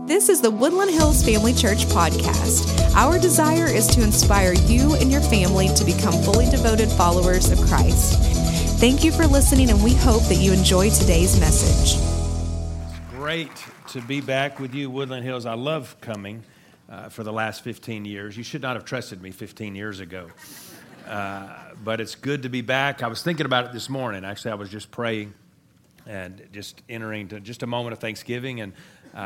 This is the Woodland Hills Family Church podcast. Our desire is to inspire you and your family to become fully devoted followers of Christ. Thank you for listening, and we hope that you enjoy today's message. It's great to be back with you, Woodland Hills. I love coming for the last 15 years. You should not have trusted me 15 years ago. But it's good to be back. I was thinking about it this morning. Actually, I was just praying and just entering to just a moment of thanksgiving, and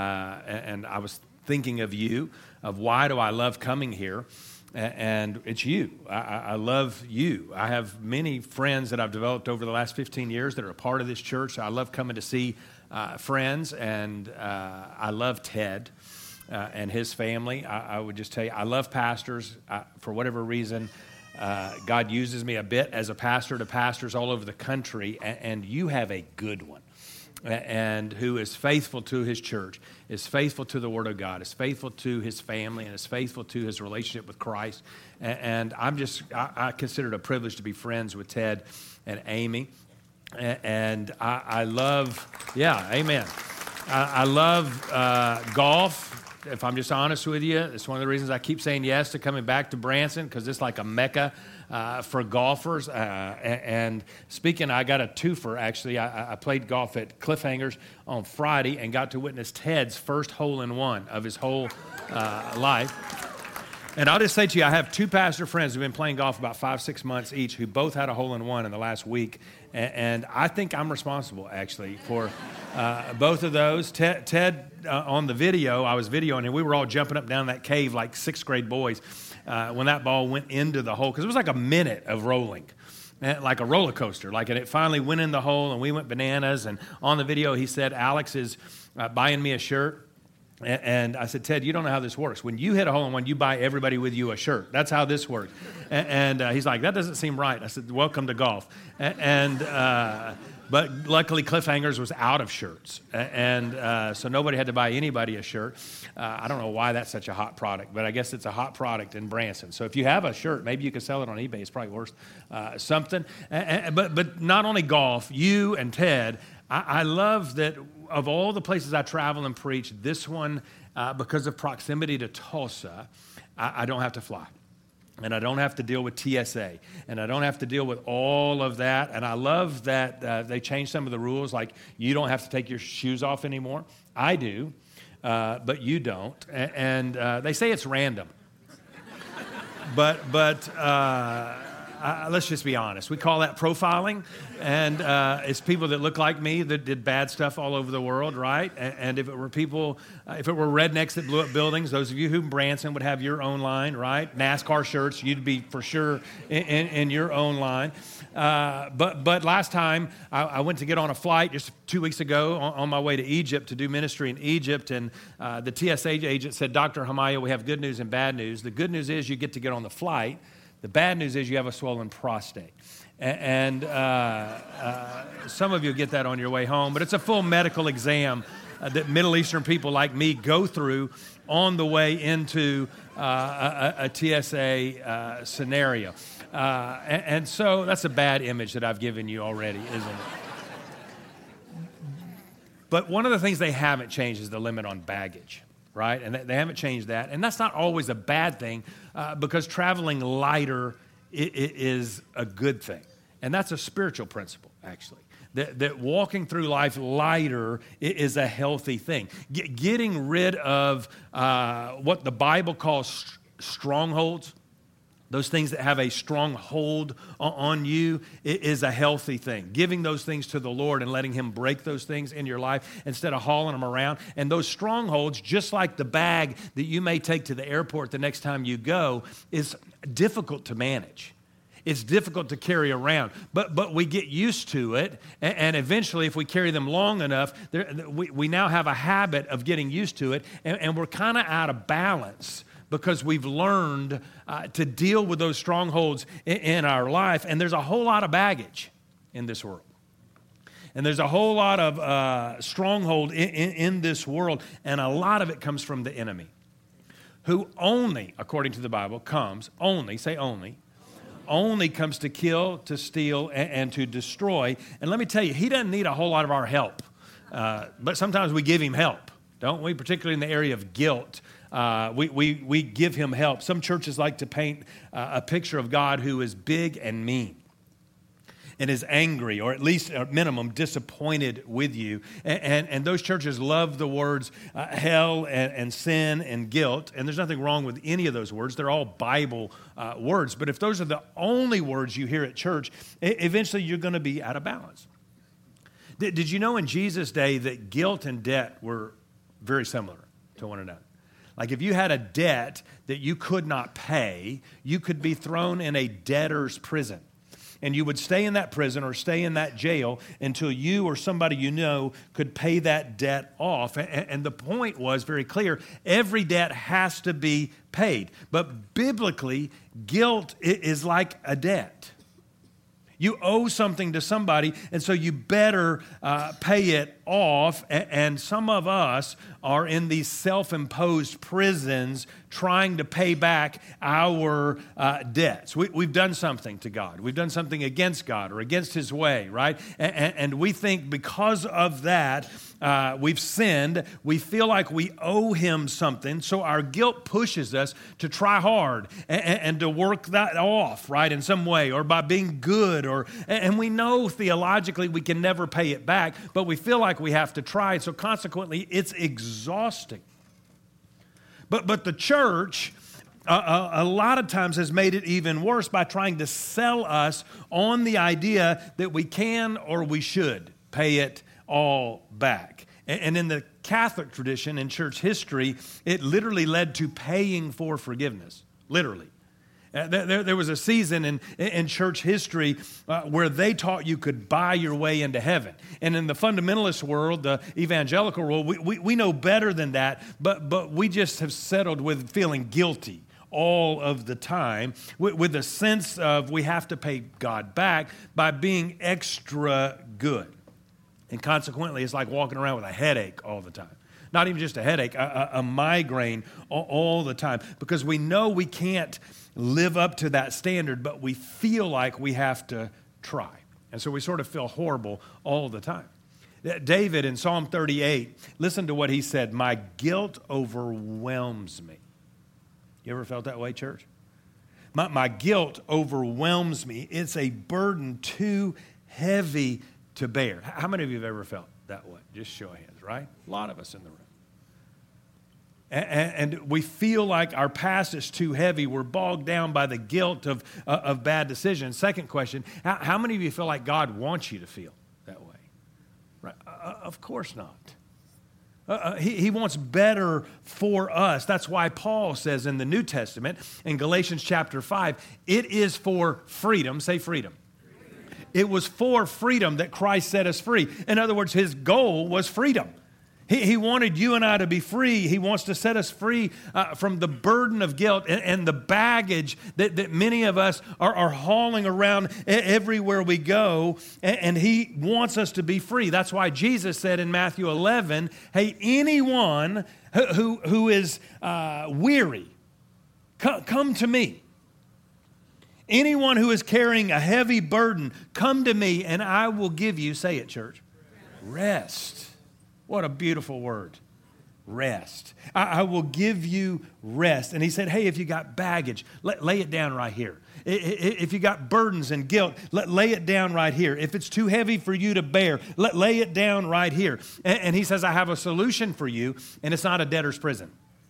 I was thinking of you, of why do I love coming here, and it's you. I love you. I have many friends that I've developed over the last 15 years that are a part of this church. I love coming to see friends, and I love Ted and his family. I would just tell you, I love pastors. For whatever reason, God uses me a bit as a pastor to pastors all over the country, and you have a good one, and who is faithful to his church, is faithful to the Word of God, is faithful to his family, and is faithful to his relationship with Christ. And I consider it a privilege to be friends with Ted and Amy, and I love, amen. I love golf. If I'm just honest with you, it's one of the reasons I keep saying yes to coming back to Branson, because it's like a mecca for golfers. And speaking, I got a twofer, actually. I played golf at Cliffhangers on Friday and got to witness Ted's first hole-in-one of his whole life. And I'll just say to you, I have two pastor friends who've been playing golf about 5-6 months each, who both had a hole-in-one in the last week. And I think I'm responsible, actually, for both of those. Ted on the video, I was videoing, and we were all jumping up and down that cave like sixth grade boys when that ball went into the hole, because it was like a minute of rolling, like a roller coaster. And it finally went in the hole, and we went bananas. And on the video, he said, Alex is buying me a shirt. And I said, Ted, you don't know how this works. When you hit a hole-in-one, you buy everybody with you a shirt. That's how this works. And he's like, that doesn't seem right. I said, welcome to golf. But luckily, Cliffhangers was out of shirts. So nobody had to buy anybody a shirt. I don't know why that's such a hot product, but I guess it's a hot product in Branson. So if you have a shirt, maybe you could sell it on eBay. It's probably worth something. But not only golf, you and Ted, I love that of all the places I travel and preach, this one, because of proximity to Tulsa, I don't have to fly. And I don't have to deal with TSA. And I don't have to deal with all of that. And I love that they changed some of the rules, like you don't have to take your shoes off anymore. I do, but you don't. And they say it's random. But let's just be honest. We call that profiling, and it's people that look like me that did bad stuff all over the world, right? And if it were people, if it were rednecks that blew up buildings, those of you who in Branson would have your own line, right? NASCAR shirts, you'd be for sure in your own line. But last time I went to get on a flight just 2 weeks ago on my way to Egypt to do ministry in Egypt, and the TSA agent said, Dr. Hamaya, we have good news and bad news. The good news is you get to get on the flight. The bad news is you have a swollen prostate. And some of you get that on your way home, but it's a full medical exam that Middle Eastern people like me go through on the way into a TSA scenario. And so that's a bad image that I've given you already, isn't it? But one of the things they haven't changed is the limit on baggage. Right? And they haven't changed that. And that's not always a bad thing because traveling lighter is a good thing. And that's a spiritual principle, actually. That walking through life lighter is a healthy thing. Getting rid of what the Bible calls strongholds, those things that have a strong hold on you, is a healthy thing. Giving those things to the Lord and letting Him break those things in your life instead of hauling them around. And those strongholds, just like the bag that you may take to the airport the next time you go, is difficult to manage. It's difficult to carry around, but we get used to it, and eventually, if we carry them long enough, we now have a habit of getting used to it, and we're kind of out of balance because we've learned to deal with those strongholds in our life, and there's a whole lot of baggage in this world. And there's a whole lot of stronghold in this world, and a lot of it comes from the enemy, who only, according to the Bible, comes to kill, to steal, and to destroy. And let me tell you, he doesn't need a whole lot of our help, but sometimes we give him help. don't we? Particularly in the area of guilt. We give him help. Some churches like to paint a picture of God who is big and mean and is angry, or at least at minimum disappointed with you. And those churches love the words hell and sin and guilt. And there's nothing wrong with any of those words. They're all Bible words. But if those are the only words you hear at church, eventually you're going to be out of balance. Did you know in Jesus' day that guilt and debt were very similar to one another? Like if you had a debt that you could not pay, you could be thrown in a debtor's prison. And you would stay in that prison or stay in that jail until you or somebody you know could pay that debt off. And the point was very clear. Every debt has to be paid. But biblically, guilt is like a debt. You owe something to somebody, and so you better pay it off. And some of us are in these self-imposed prisons trying to pay back our debts. We've done something to God. We've done something against God or against his way, right? And we think because of that, we've sinned. We feel like we owe him something. So our guilt pushes us to try hard and to work that off, right, in some way, or by being good. And we know theologically we can never pay it back, but we feel like we have to try. So consequently, it's exhausting. But the church, a lot of times has made it even worse by trying to sell us on the idea that we can or we should pay it all back. And in the Catholic tradition, in church history, it literally led to paying for forgiveness, literally. There was a season in church history where they taught you could buy your way into heaven. And in the fundamentalist world, the evangelical world, we know better than that, but we just have settled with feeling guilty all of the time with a sense of we have to pay God back by being extra good. And consequently, it's like walking around with a headache all the time. Not even just a headache, a migraine all the time. Because we know we can't live up to that standard, but we feel like we have to try. And so we sort of feel horrible all the time. David in Psalm 38, listen to what he said, "My guilt overwhelms me." You ever felt that way, church? My guilt overwhelms me. It's a burden too heavy to bear. How many of you have ever felt that way? Just show of hands, right? A lot of us in the room. And we feel like our past is too heavy. We're bogged down by the guilt of bad decisions. Second question, how many of you feel like God wants you to feel that way? Right? Of course not. He wants better for us. That's why Paul says in the New Testament, in Galatians chapter 5, it is for freedom. Say freedom. It was for freedom that Christ set us free. In other words, his goal was freedom. He wanted you and I to be free. He wants to set us free from the burden of guilt and the baggage that many of us are hauling around everywhere we go. And he wants us to be free. That's why Jesus said in Matthew 11, hey, anyone who is weary, come to me. Anyone who is carrying a heavy burden, come to me and I will give you, say it, church, rest. What a beautiful word, rest. I will give you rest. And he said, hey, if you got baggage, lay it down right here. If you got burdens and guilt, lay it down right here. If it's too heavy for you to bear, lay it down right here. And he says, I have a solution for you, and it's not a debtor's prison.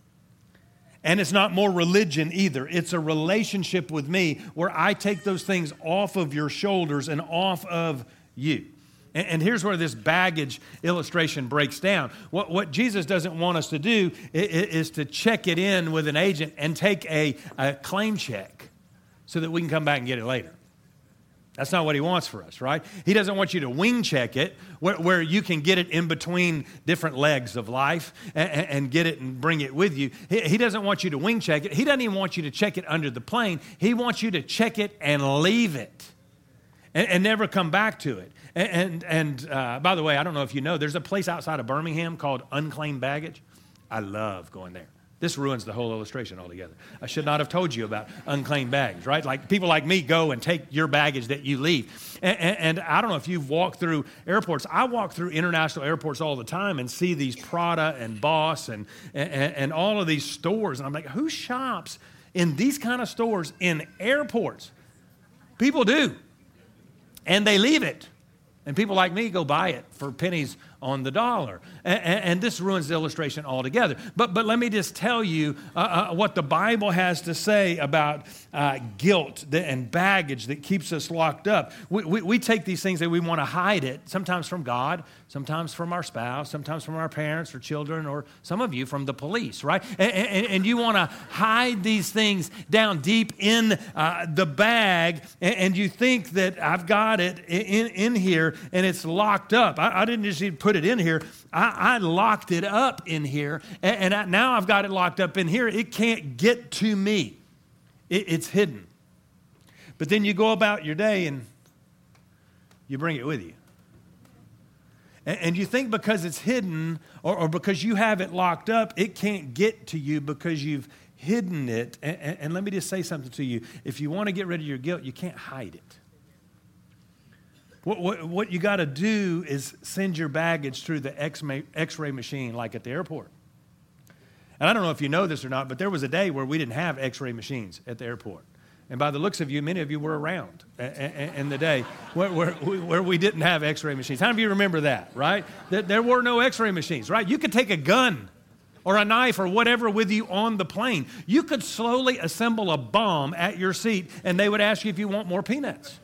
And it's not more religion either. It's a relationship with me where I take those things off of your shoulders and off of you. And here's where this baggage illustration breaks down. What Jesus doesn't want us to do is to check it in with an agent and take a claim check so that we can come back and get it later. That's not what he wants for us, right? He doesn't want you to wing check it where you can get it in between different legs of life and get it and bring it with you. He doesn't want you to wing check it. He doesn't even want you to check it under the plane. He wants you to check it and leave it and never come back to it. And by the way, I don't know if you know, there's a place outside of Birmingham called Unclaimed Baggage. I love going there. This ruins the whole illustration altogether. I should not have told you about unclaimed baggage, right? Like people like me go and take your baggage that you leave. And I don't know if you've walked through airports. I walk through international airports all the time and see these Prada and Boss and all of these stores. And I'm like, who shops in these kind of stores in airports? People do. And they leave it. And people like me go buy it for pennies on the dollar. And this ruins the illustration altogether. But let me just tell you what the Bible has to say about guilt and baggage that keeps us locked up. We take these things and we want to hide it, sometimes from God, sometimes from our spouse, sometimes from our parents or children, or some of you from the police, right? And you want to hide these things down deep in the bag, and you think that I've got it in here, and it's locked up. I didn't just put it in here. I locked it up in here, and now I've got it locked up in here. It can't get to me. It's hidden. But then you go about your day and you bring it with you. And you think because it's hidden or because you have it locked up, it can't get to you because you've hidden it. And let me just say something to you. If you want to get rid of your guilt, you can't hide it. What you got to do is send your baggage through the X-ray machine like at the airport. And I don't know if you know this or not, but there was a day where we didn't have X-ray machines at the airport. And by the looks of you, many of you were around in the day where we didn't have X-ray machines. How many of you remember that, right? There were no X-ray machines, right? You could take a gun or a knife or whatever with you on the plane. You could slowly assemble a bomb at your seat, and they would ask you if you want more peanuts.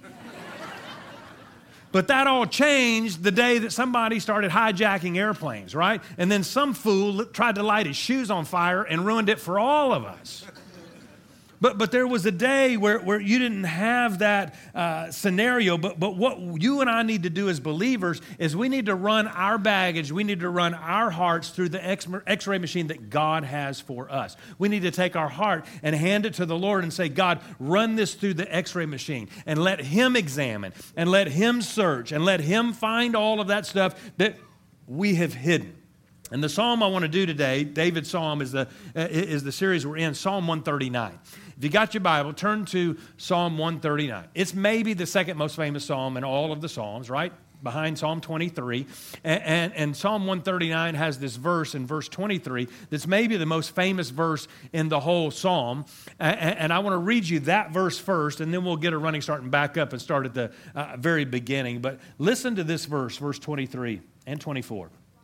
But that all changed the day that somebody started hijacking airplanes, right? And then some fool tried to light his shoes on fire and ruined it for all of us. But there was a day where you didn't have that scenario. But what you and I need to do as believers is we need to run our baggage, we need to run our hearts through the X-ray machine that God has for us. We need to take our heart and hand it to the Lord and say, God, run this through the X-ray machine and let Him examine and let Him search and let Him find all of that stuff that we have hidden. And the psalm I want to do today, David's psalm, is the series we're in, Psalm 139. If you got your Bible, turn to Psalm 139. It's maybe the second most famous psalm in all of the psalms, right? Behind Psalm 23. And Psalm 139 has this verse in verse 23 that's maybe the most famous verse in the whole psalm. And I want to read you that verse first, and then we'll get a running start and back up and start at the very beginning. But listen to this verse 23 and 24.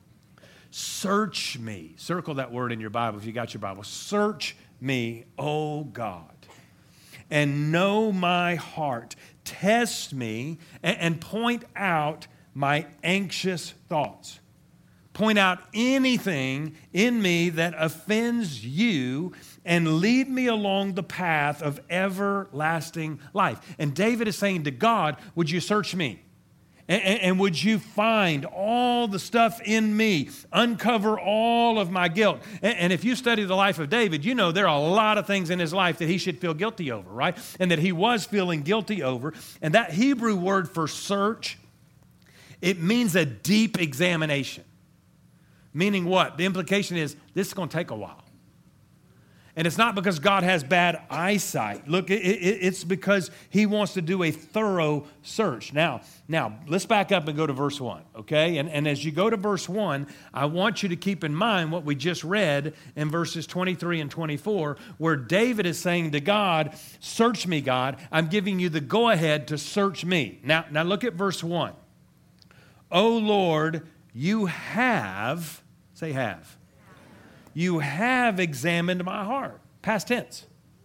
Search me. Circle that word in your Bible if you got your Bible. Search me, O God, and know my heart. Test me and point out my anxious thoughts. Point out anything in me that offends you and lead me along the path of everlasting life. And David is saying to God, would you search me? And would you find all the stuff in me, uncover all of my guilt? And if you study the life of David, you know there are a lot of things in his life that he should feel guilty over, right? And that he was feeling guilty over. And that Hebrew word for search, it means a deep examination. Meaning what? The implication is this is going to take a while. And it's not because God has bad eyesight. Look, it's because He wants to do a thorough search. Now, let's back up and go to verse 1, okay? And as you go to verse 1, I want you to keep in mind what we just read in verses 23 and 24, where David is saying to God, search me, God. I'm giving you the go-ahead to search me. Now look at verse 1. O Lord, you have, say have. You have examined my heart. Past tense.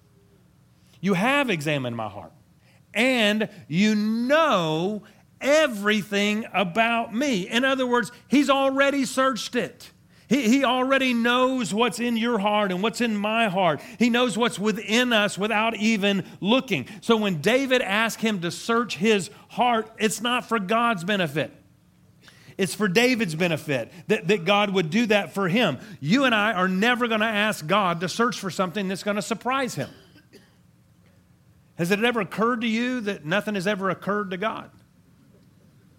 You have examined my heart. And you know everything about me. In other words, He's already searched it. He already knows what's in your heart and what's in my heart. He knows what's within us without even looking. So when David asked Him to search his heart, it's not for God's benefit. It's for David's benefit that God would do that for him. You and I are never going to ask God to search for something that's going to surprise Him. Has it ever occurred to you that nothing has ever occurred to God?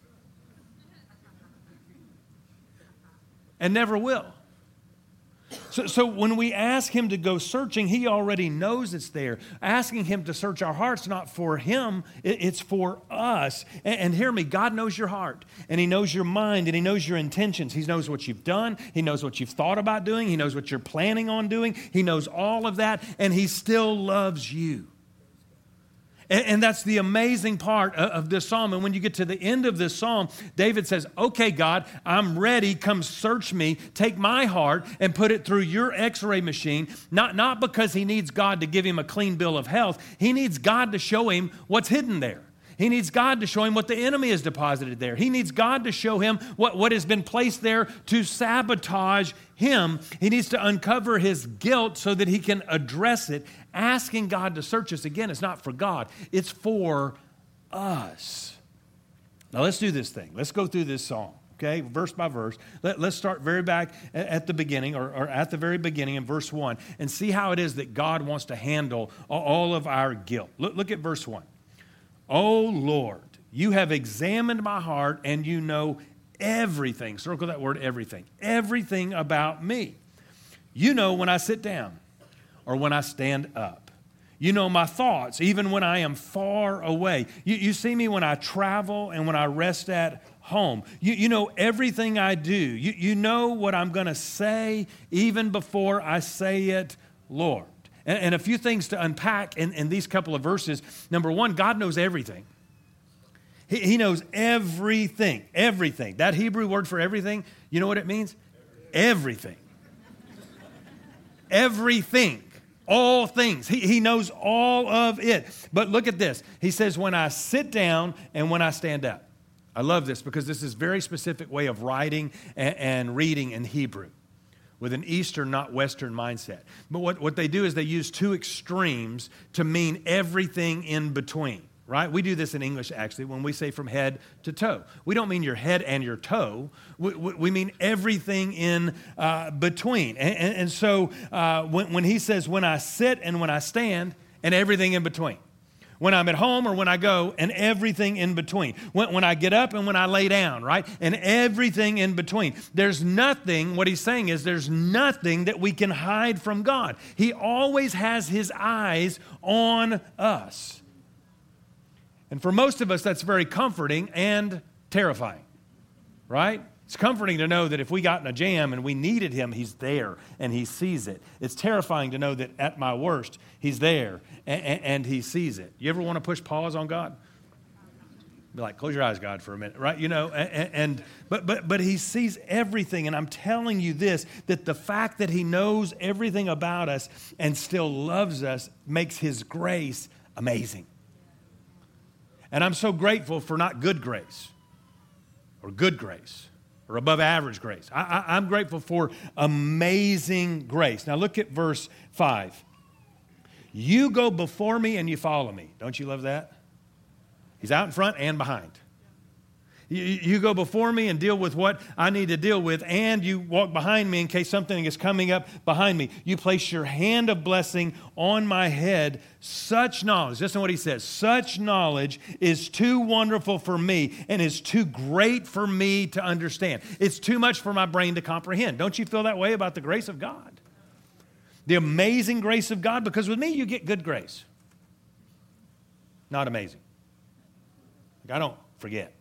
And never will. So when we ask him to go searching, he already knows it's there. Asking him to search our hearts, not for him, it's for us. And hear me, God knows your heart, and he knows your mind, and he knows your intentions. He knows what you've done. He knows what you've thought about doing. He knows what you're planning on doing. He knows all of that, and he still loves you. And that's the amazing part of this psalm. And when you get to the end of this psalm, David says, okay, God, I'm ready. Come search me. Take my heart and put it through your x-ray machine. Not because he needs God to give him a clean bill of health. He needs God to show him what's hidden there. He needs God to show him what the enemy has deposited there. He needs God to show him what has been placed there to sabotage him. He needs to uncover his guilt so that he can address it. Asking God to search us, again, is not for God. It's for us. Now let's do this thing. Let's go through this psalm, okay, verse by verse. Let's start very back at the beginning, or at the very beginning in verse 1, and see how it is that God wants to handle all of our guilt. Look at verse 1. O Lord, you have examined my heart, and you know everything. Circle that word, everything. Everything about me. You know when I sit down or when I stand up. You know my thoughts, even when I am far away. You see me when I travel and when I rest at home. You know everything I do. You know what I'm going to say even before I say it, Lord. And a few things to unpack in these couple of verses. Number one, God knows everything. He knows everything, everything. That Hebrew word for everything, you know what it means? Everything. Everything. All things. He knows all of it. But look at this. He says, when I sit down and when I stand up. I love this because this is a very specific way of writing and reading in Hebrew, with an Eastern, not Western mindset. But what they do is they use two extremes to mean everything in between, right? We do this in English, actually, when we say from head to toe. We don't mean your head and your toe. We mean everything in between. And so when he says, when I sit and when I stand, and everything in between. When I'm at home or when I go, and everything in between. When I get up and when I lay down, right? And everything in between. There's nothing, what he's saying is there's nothing that we can hide from God. He always has his eyes on us. And for most of us, that's very comforting and terrifying, right? It's comforting to know that if we got in a jam and we needed him, he's there and he sees it. It's terrifying to know that at my worst, he's there and he sees it. You ever want to push pause on God? Be like, close your eyes, God, for a minute, right? You know, but he sees everything. And I'm telling you this, that the fact that he knows everything about us and still loves us makes his grace amazing. And I'm so grateful for not good grace or good grace, or above average grace. I'm grateful for amazing grace. Now look at verse 5. You go before me and you follow me. Don't you love that? He's out in front and behind. You go before me and deal with what I need to deal with, and you walk behind me in case something is coming up behind me. You place your hand of blessing on my head. Such knowledge, listen to what he says, such knowledge is too wonderful for me and is too great for me to understand. It's too much for my brain to comprehend. Don't you feel that way about the grace of God? The amazing grace of God, because with me you get good grace. Not amazing. I don't forget.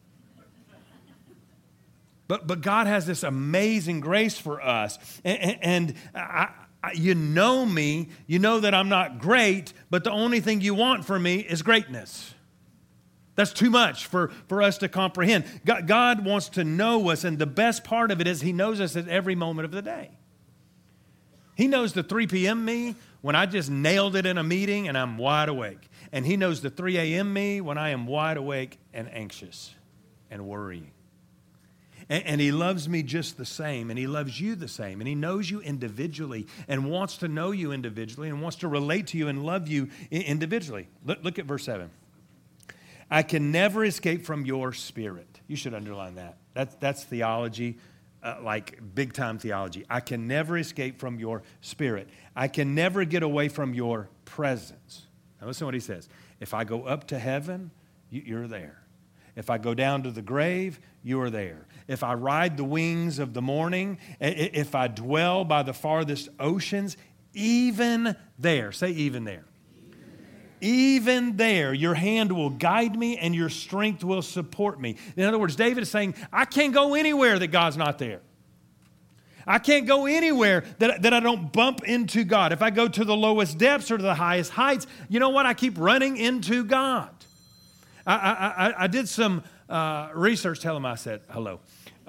But God has this amazing grace for us. And you know me, you know that I'm not great, but the only thing you want from me is greatness. That's too much for us to comprehend. God wants to know us, and the best part of it is he knows us at every moment of the day. He knows the 3 p.m. me when I just nailed it in a meeting and I'm wide awake. And he knows the 3 a.m. me when I am wide awake and anxious and worrying. And he loves me just the same, and he loves you the same, and he knows you individually and wants to know you individually and wants to relate to you and love you individually. Look at verse 7. I can never escape from your spirit. You should underline that. That's theology, like big-time theology. I can never escape from your spirit. I can never get away from your presence. Now listen to what he says. If I go up to heaven, you're there. If I go down to the grave, you are there. If I ride the wings of the morning, if I dwell by the farthest oceans, even there, say even there. Even there, your hand will guide me and your strength will support me. In other words, David is saying, I can't go anywhere that God's not there. I can't go anywhere that I don't bump into God. If I go to the lowest depths or to the highest heights, you know what? I keep running into God. I did some research. Tell him I said hello.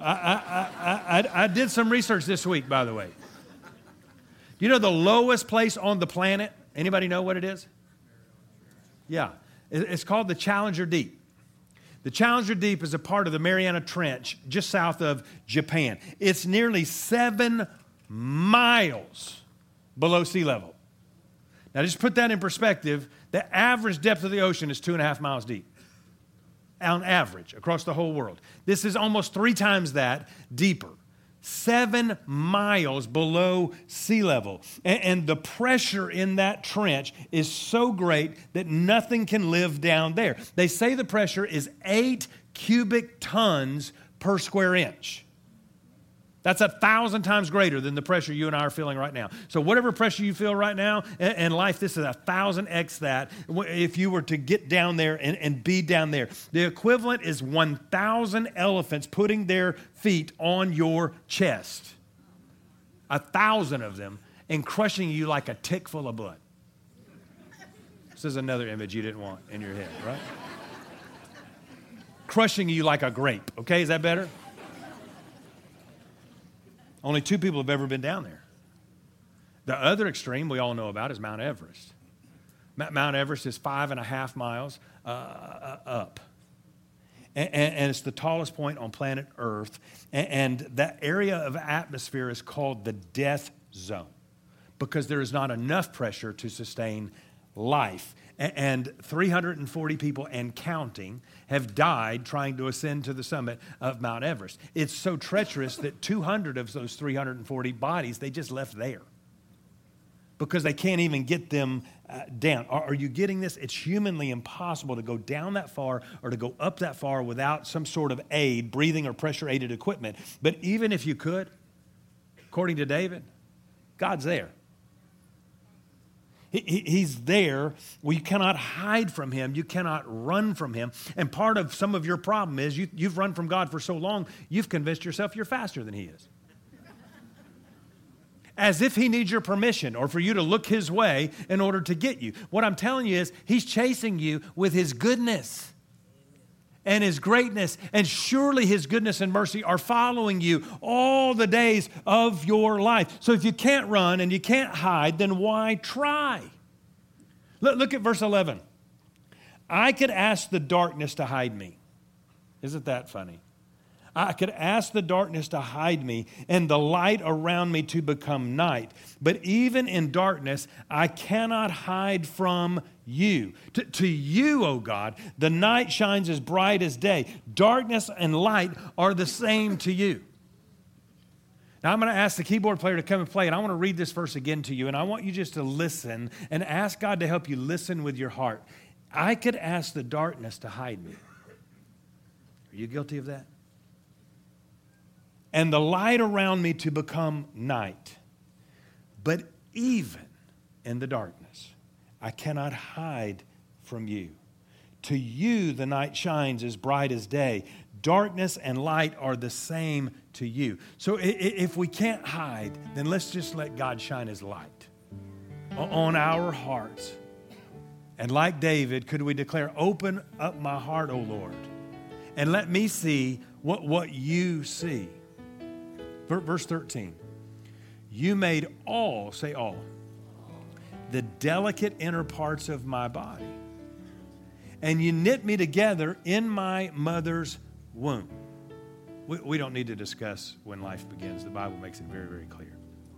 I did some research this week, by the way. You know the lowest place on the planet? Anybody know what it is? Yeah. It's called the Challenger Deep. The Challenger Deep is a part of the Mariana Trench just south of Japan. It's nearly 7 miles below sea level. Now, just put that in perspective. The average depth of the ocean is 2.5 miles deep, on average, across the whole world. This is almost 3 times that deeper. 7 miles below sea level. And the pressure in that trench is so great that nothing can live down there. They say the pressure is 8 cubic tons per square inch. That's 1,000 times greater than the pressure you and I are feeling right now. So whatever pressure you feel right now in life, this is 1,000x that if you were to get down there and be down there. The equivalent is 1,000 elephants putting their feet on your chest. 1,000 of them and crushing you like a tick full of blood. This is another image you didn't want in your head, right? Crushing you like a grape. Okay, is that better? Only 2 people have ever been down there. The other extreme we all know about is Mount Everest. Mount Everest is 5.5 miles up. And it's the tallest point on planet Earth. And that area of atmosphere is called the death zone because there is not enough pressure to sustain life. And 340 people and counting have died trying to ascend to the summit of Mount Everest. It's so treacherous that 200 of those 340 bodies, they just left there because they can't even get them down. Are you getting this? It's humanly impossible to go down that far or to go up that far without some sort of aid, breathing or pressure-aided equipment. But even if you could, according to David, God's there. He's there. Well, you cannot hide from him. You cannot run from him. And part of some of your problem is you've run from God for so long, you've convinced yourself you're faster than he is. As if he needs your permission or for you to look his way in order to get you. What I'm telling you is he's chasing you with his goodness and his greatness, and surely his goodness and mercy are following you all the days of your life. So if you can't run and you can't hide, then why try? Look at verse 11. I could ask the darkness to hide me. Isn't that funny? I could ask the darkness to hide me and the light around me to become night. But even in darkness, I cannot hide from you. To you, O God, the night shines as bright as day. Darkness and light are the same to you. Now, I'm going to ask the keyboard player to come and play, and I want to read this verse again to you, and I want you just to listen and ask God to help you listen with your heart. I could ask the darkness to hide me. Are you guilty of that? And the light around me to become night. But even in the darkness, I cannot hide from you. To you, the night shines as bright as day. Darkness and light are the same to you. So if we can't hide, then let's just let God shine his light on our hearts. And like David, could we declare, open up my heart, O Lord, and let me see what you see. Verse 13, you made all, say all, the delicate inner parts of my body, and you knit me together in my mother's womb. We don't need to discuss when life begins. The Bible makes it very, very clear.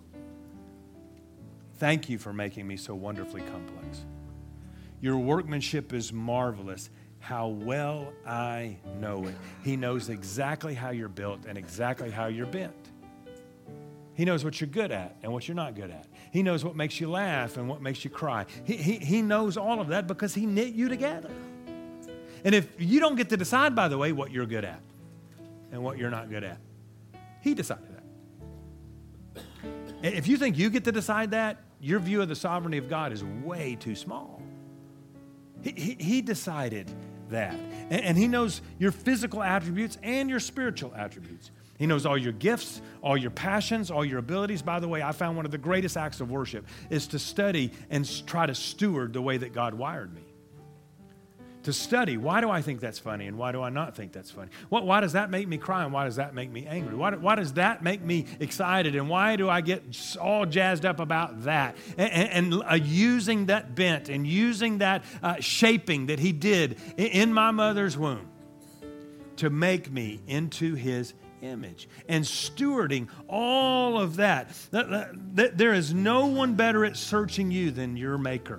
Thank you for making me so wonderfully complex. Your workmanship is marvelous. How well I know it. He knows exactly how you're built and exactly how you're bent. He knows what you're good at and what you're not good at. He knows what makes you laugh and what makes you cry. He knows all of that because he knit you together. And if you don't get to decide, by the way, what you're good at and what you're not good at, he decided that. If you think you get to decide that, your view of the sovereignty of God is way too small. He decided that. And he knows your physical attributes and your spiritual attributes. He knows all your gifts, all your passions, all your abilities. By the way, I found one of the greatest acts of worship is to study and try to steward the way that God wired me. To study, why do I think that's funny and why do I not think that's funny? Why does that make me cry and why does that make me angry? Why does that make me excited and why do I get all jazzed up about that? And using that bent and using that shaping that he did in my mother's womb to make me into his image and stewarding all of that. There is no one better at searching you than your maker,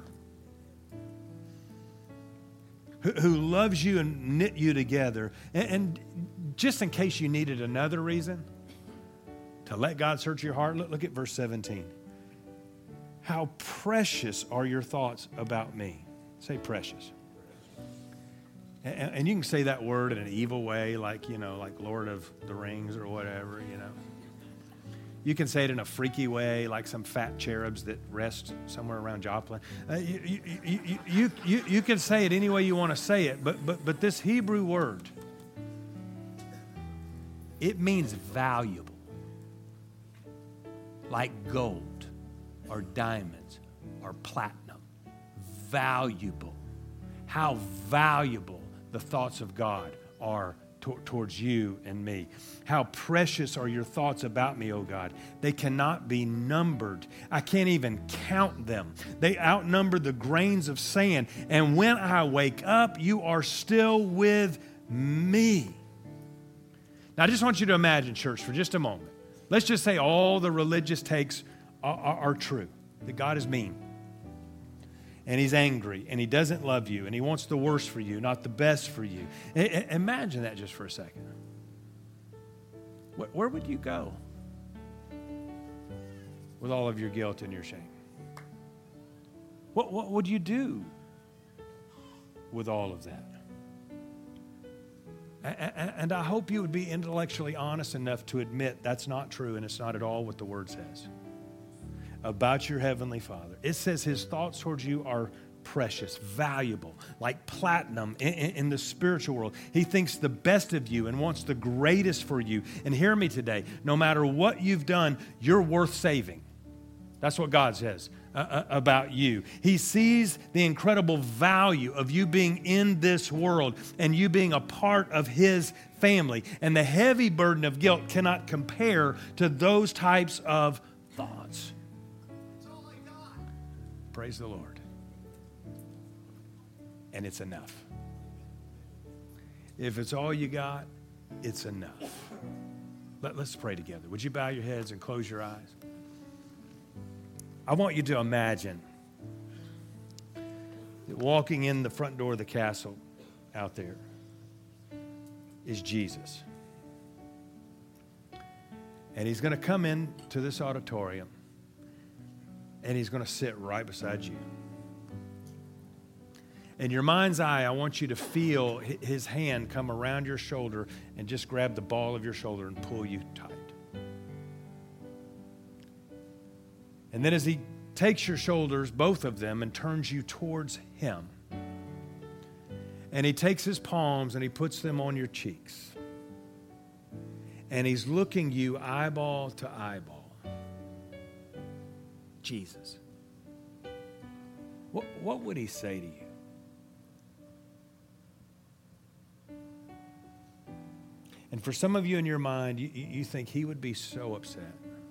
who loves you and knit you together. And just in case you needed another reason to let God search your heart, look at verse 17. How precious are your thoughts about me? Say precious. And you can say that word in an evil way, like, like Lord of the Rings or whatever, You can say it in a freaky way, like some fat cherubs that rest somewhere around Joplin. You can say it any way you want to say it, but this Hebrew word, it means valuable, like gold or diamonds or platinum. Valuable. How valuable the thoughts of God are towards you and me. How precious are your thoughts about me, O God. They cannot be numbered. I can't even count them. They outnumber the grains of sand. And when I wake up, you are still with me. Now, I just want you to imagine, church, for just a moment. Let's just say all the religious takes are true, that God is mean. And he's angry, and he doesn't love you, and he wants the worst for you, not the best for you. Imagine that just for a second. Where would you go with all of your guilt and your shame? What would you do with all of that? And I hope you would be intellectually honest enough to admit that's not true, and it's not at all what the Word says about your Heavenly Father. It says his thoughts towards you are precious, valuable, like platinum in the spiritual world. He thinks the best of you and wants the greatest for you. And hear me today, no matter what you've done, you're worth saving. That's what God says about you. He sees the incredible value of you being in this world and you being a part of his family. And the heavy burden of guilt cannot compare to those types of thoughts. Praise the Lord. And it's enough. If it's all you got, it's enough. Let's pray together. Would you bow your heads and close your eyes? I want you to imagine that walking in the front door of the castle out there is Jesus. And he's going to come into this auditorium. And he's going to sit right beside you. In your mind's eye, I want you to feel his hand come around your shoulder and just grab the ball of your shoulder and pull you tight. And then as he takes your shoulders, both of them, and turns you towards him, and he takes his palms and he puts them on your cheeks. And he's looking you eyeball to eyeball. Jesus. What would he say to you? And for some of you in your mind, you think he would be so upset.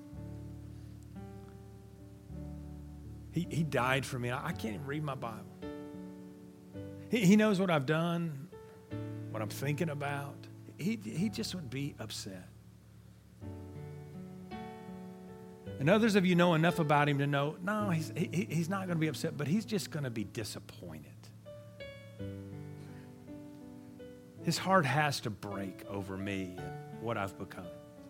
He died for me. I can't even read my Bible. He knows what I've done, what I'm thinking about. He just would be upset. And others of you know enough about him to know, no, he's not going to be upset, but he's just going to be disappointed. His heart has to break over me and what I've become.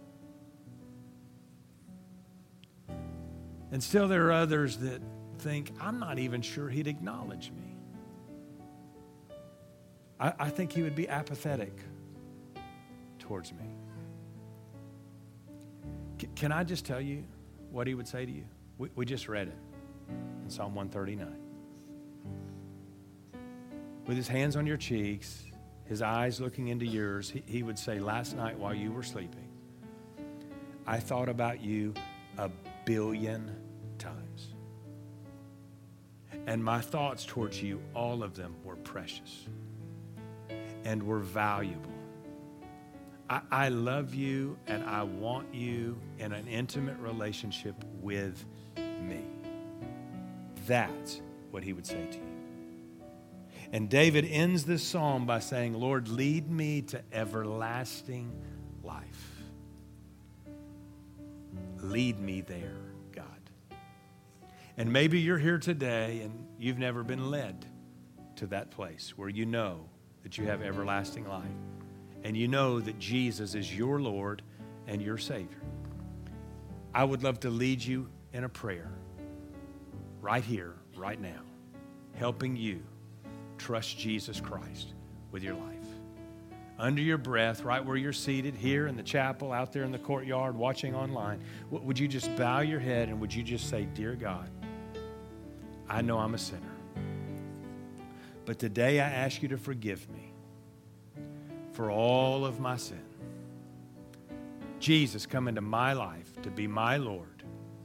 And still there are others that think, I'm not even sure he'd acknowledge me. I think he would be apathetic towards me. Can I just tell you what he would say to you? We just read it in Psalm 139. With his hands on your cheeks, his eyes looking into yours, he would say, last night while you were sleeping, I thought about you 1,000,000,000 times. And my thoughts towards you, all of them were precious and were valuable. I love you and I want you in an intimate relationship with me. That's what he would say to you. And David ends this psalm by saying, Lord, lead me to everlasting life. Lead me there, God. And maybe you're here today and you've never been led to that place where you know that you have everlasting life. And you know that Jesus is your Lord and your Savior. I would love to lead you in a prayer right here, right now, helping you trust Jesus Christ with your life. Under your breath, right where you're seated, here in the chapel, out there in the courtyard, watching online, would you just bow your head and would you just say, Dear God, I know I'm a sinner, but today I ask you to forgive me for all of my sin. Jesus, come into my life to be my Lord,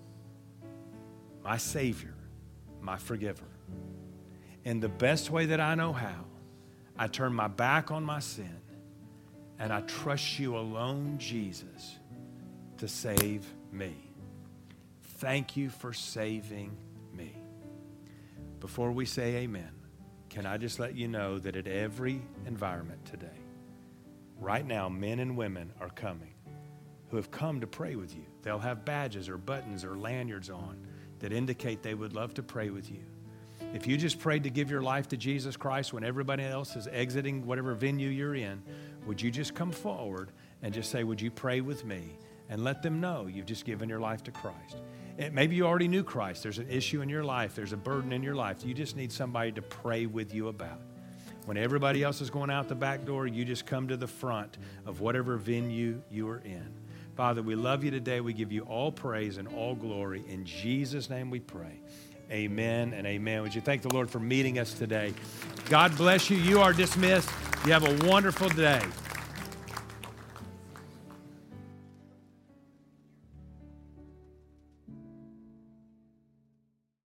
my Savior, my forgiver. In the best way that I know how, I turn my back on my sin and I trust you alone, Jesus, to save me. Thank you for saving me. Before we say amen, can I just let you know that at every environment today, right now, men and women are coming who have come to pray with you. They'll have badges or buttons or lanyards on that indicate they would love to pray with you. If you just prayed to give your life to Jesus Christ when everybody else is exiting whatever venue you're in, would you just come forward and just say, would you pray with me? And let them know you've just given your life to Christ. Maybe you already knew Christ. There's an issue in your life. There's a burden in your life. You just need somebody to pray with you about. When everybody else is going out the back door, you just come to the front of whatever venue you are in. Father, we love you today. We give you all praise and all glory. In Jesus' name we pray. Amen and amen. Would you thank the Lord for meeting us today? God bless you. You are dismissed. You have a wonderful day.